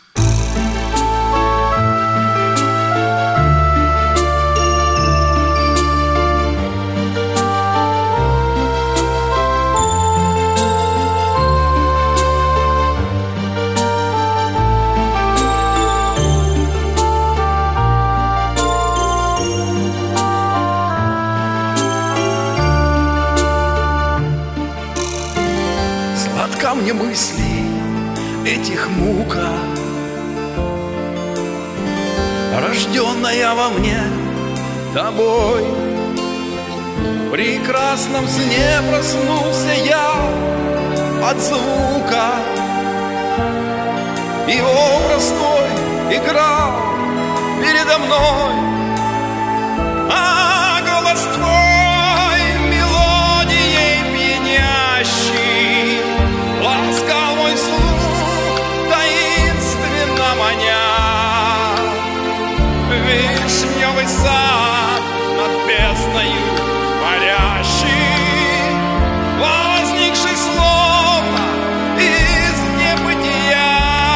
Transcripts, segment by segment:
Сладка мне мысли этих мука, рожденная во мне тобой. В прекрасном сне проснулся я от звука, и образ твой играл передо мной, а голос твой мелодией пьянящий ласкал мой слух, таинственно маня. Вишневый сад над бездною парящий, возникший словно из небытия.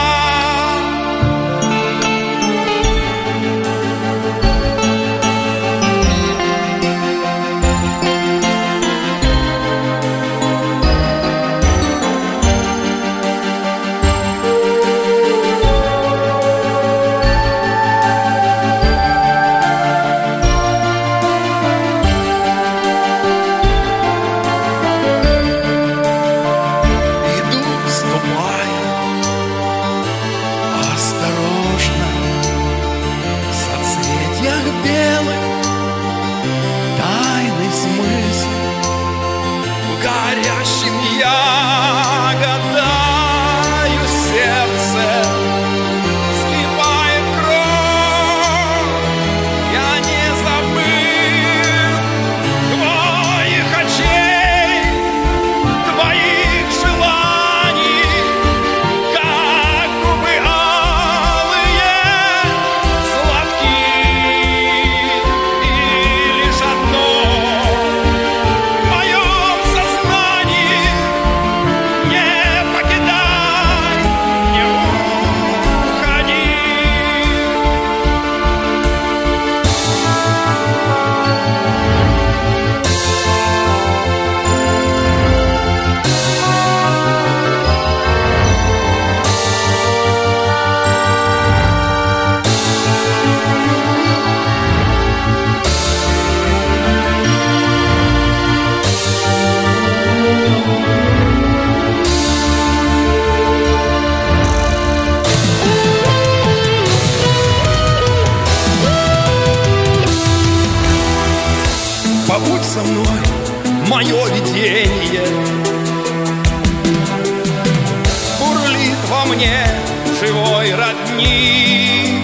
Горящим я гадаю, сердце скипает кровь. Я не забыл твоих очей, твоих желаний, как губы алые, сладкие. И лишь одно в моем сознании: не покидай, не уходи. Побудь со мной, мое видение, бурлит во мне живой родник.